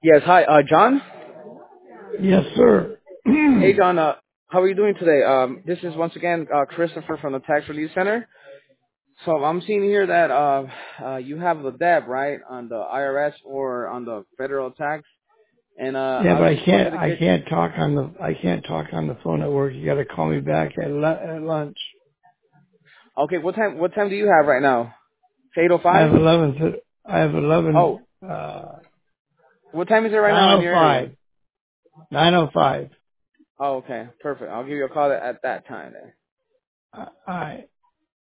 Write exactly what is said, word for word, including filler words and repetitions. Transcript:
Yes, hi, uh, John. Yes, sir. Hey, John. Uh, how are you doing today? Um, this is once again uh, Christopher from the Tax Relief Center. So I'm seeing here that uh, uh, you have the debt, right, on the I R S or on the federal tax, and uh, Yeah, I but I just wanted can't. to I get. can't talk on the. I can't talk on the phone at work. You got to call me back at lu- at lunch. Okay, what time? What time do you have right now? Eight oh I have five. eleven. th- I have eleven. Oh, Uh, what time is it right nine now in oh your area? five. Nine oh five. Oh, okay, perfect. I'll give you a call at, at that time then. All right.